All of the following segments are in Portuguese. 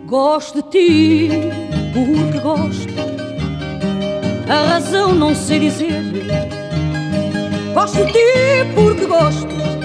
Gosto de ti porque gosto, a razão não sei dizer. Gosto de ti porque gosto,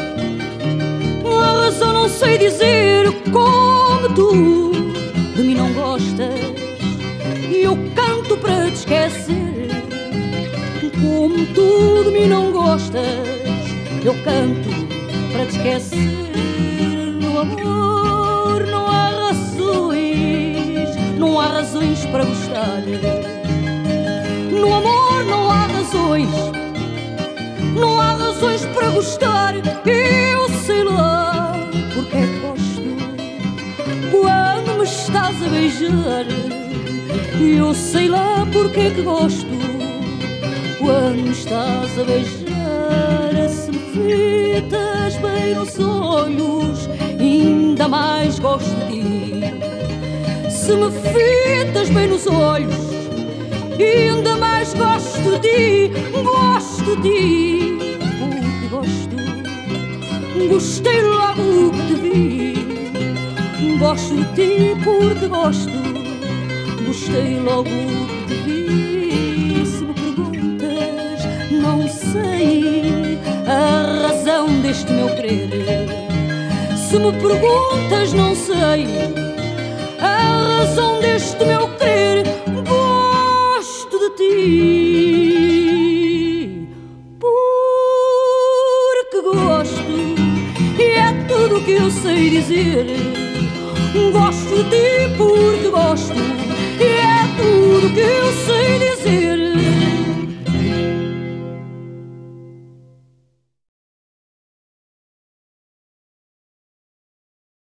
a razão não sei dizer. Como tu de mim não gostas, eu canto para te esquecer. Como tu de mim não gostas, eu canto para te esquecer. No amor não há razões, não há razões para gostar. No amor não há razões, não há razões para gostar. Eu sei lá porque é que gosto quando me estás a beijar. Eu sei lá porque é que gosto quando me estás a beijar. Se me fitas bem nos olhos, ainda mais gosto de ti. Se me fitas bem nos olhos, ainda mais gosto de ti. Gosto de ti porque gosto, gostei logo que te vi. Gosto de ti porque gosto, gostei logo que te vi. Se me perguntas, não sei a razão deste meu querer. Se me perguntas, não sei a razão deste meu querer. Gosto de ti porque gosto, e é tudo o que eu sei dizer. Gosto de ti porque gosto, e é tudo o que eu sei dizer.